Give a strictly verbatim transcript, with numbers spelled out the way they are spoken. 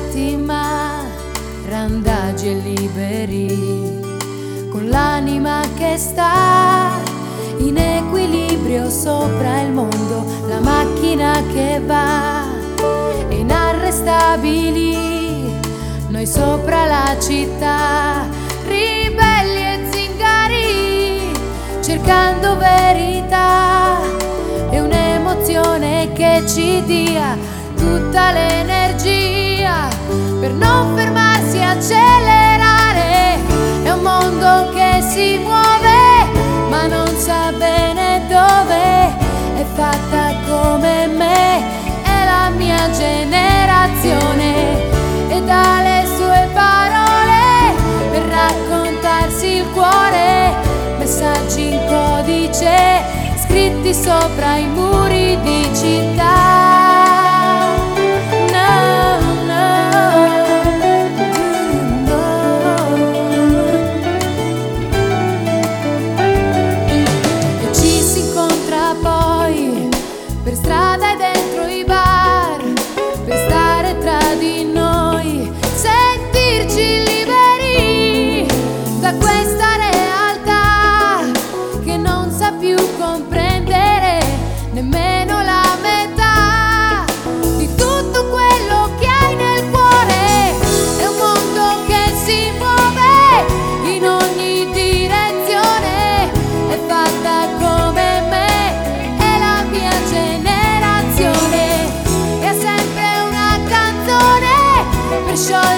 stretti ma randagi e liberi, con l'anima che sta in equilibrio sopra il mondo, la macchina che va inarrestabili, noi sopra la città, ribelli e zingari, cercando verità e un'emozione che ci dia tutta l'energia per non fermarsi e accelerare. È un mondo che si muove ma non sa bene dove, è fatta come me, è la mia generazione, e dalle sue parole per raccontarsi il cuore, messaggi in codice scritti sopra i muri di città. Per strada e dentro i bar, per stare tra di noi, sentirci liberi da questa realtà che non sa più comprendere nemmeno la metà di tutto quello che hai nel cuore. È un mondo che si muove in ogni direzione, è fatta come me, per sciogliere